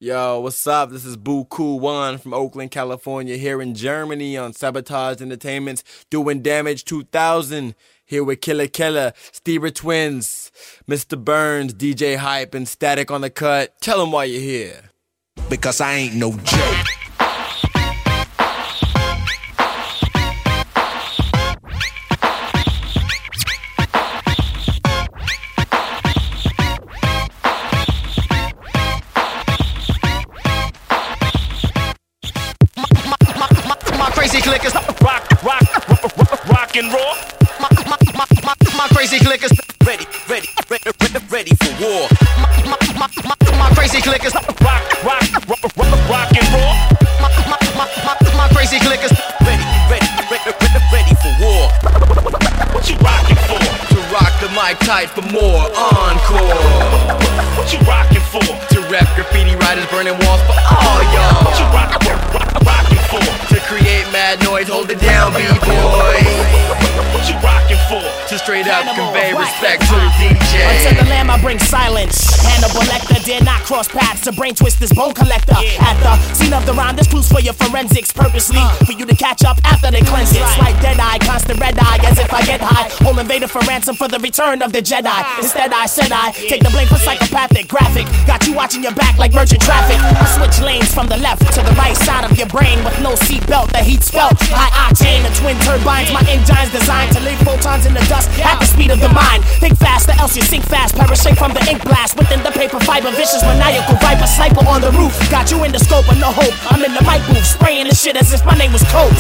Yo, what's up? This is Boo Cool One from Oakland, California, here in Germany on Sabotage Entertainment's Doing Damage 2000. Here with Killer Killer, Stever Twins, Mr. Burns, DJ Hype, and Static on the cut. Tell them why you're here. Because I ain't no joke. Crazy clickers rock and roll. My crazy clickers ready for war. My crazy clickers rock and roll. My crazy clickers ready for war. What you rocking for? To rock the mic tight for more encore. What you rocking for? To rep graffiti writers burning walls for all y'all. What you rocking for? To create mad noise, hold it down, B-boy. What you rocking for? To straight up convey respect to the DJ. Until the lamb I bring silence. Hannibal Lecter dare not cross paths. A brain twisters, bone collector. At the scene of the rhyme, there's clues for your forensics. Purposely for you to catch up after they cleanse it. Like dead eye, constant red eye, as if I get high. Hold invader for ransom for the return of the Jedi. Instead I said I take the blame for psychopathic graphic. Got you watching your back like merchant traffic. I switch lanes from the left to the right side of your brain with no seatbelt. The heat's felt. High octane, the twin turbines. My engines designed to leave photons in the dust at the speed of the mind. Think faster, else you sink fast. Perishing from the ink blast within the paper fiber. Vicious maniacal viper sniper on the roof. Got you in the scope of no hope. I'm in the mic booth spraying the shit as if my name was Cope.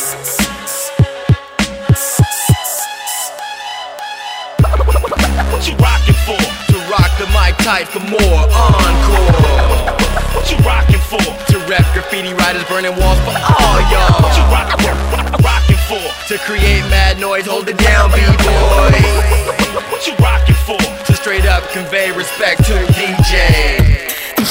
What you rocking for? To rock the mic tight for more encore. What you rocking for? To rep graffiti writers burning walls for all y'all. What you rocking for? To create mad noise, hold it down, B-boy. What you rocking for? To straight up convey respect to the DJ.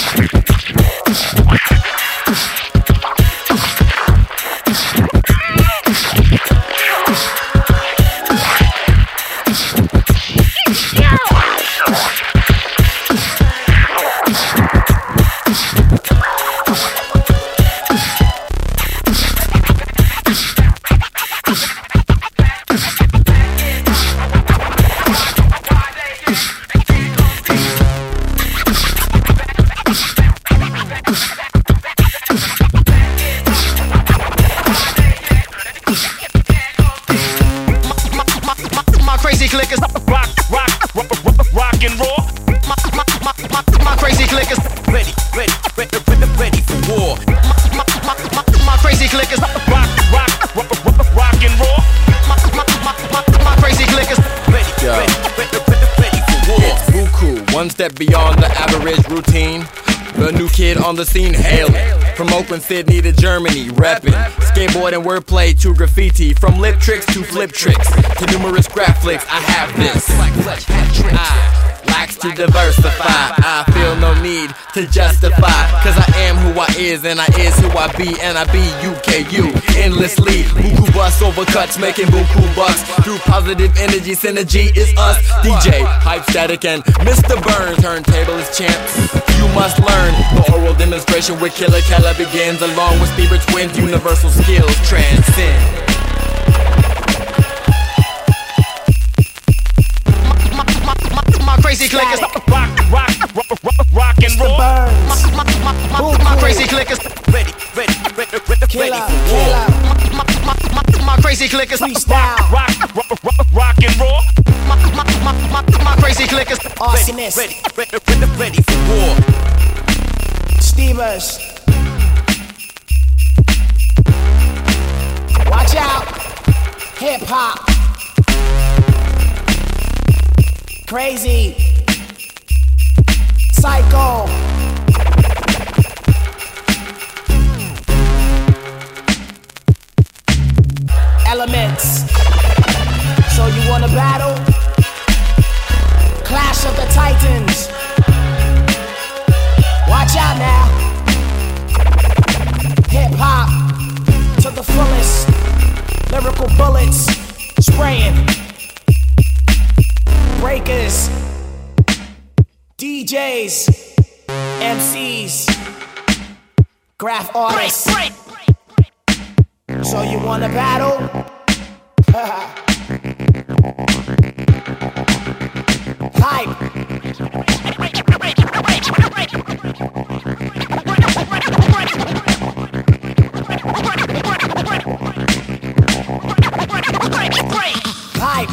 Crazy clickers rock and roll. My crazy clickers ready for war. My crazy clickers rock and roll. My crazy clickers ready for war. Buku, one step beyond the average routine. The new kid on the scene, hailing from Oakland, Sydney to Germany, rapping skateboard and wordplay to graffiti, from lip tricks to flip tricks to numerous graph flicks. I have this. I lacks to diversify. I feel no need to justify, cause I am who I is and I is who I be, and I be UKU endlessly. Buku bus overcuts, making buku bucks through positive energy. Synergy is us. DJ Hype, Static, and Mr. Burns. Turntable is champs. You must learn. The oral demonstration with Killer Killer begins, along with Stever Twins. Universal skills transcend. My crazy clickers rock and roll. My crazy clickers ready for war. My crazy clickers rock and roll. My crazy clickers ready for war. Stevers. Watch out. Hip hop. Crazy. Psycho. Elements. So you wanna battle? Clash of the Titans. Watch out now. Hip hop to the fullest. Lyrical bullets spraying. Breakers, DJs, MCs. Graph artist. So you wanna battle? Hype. Hype.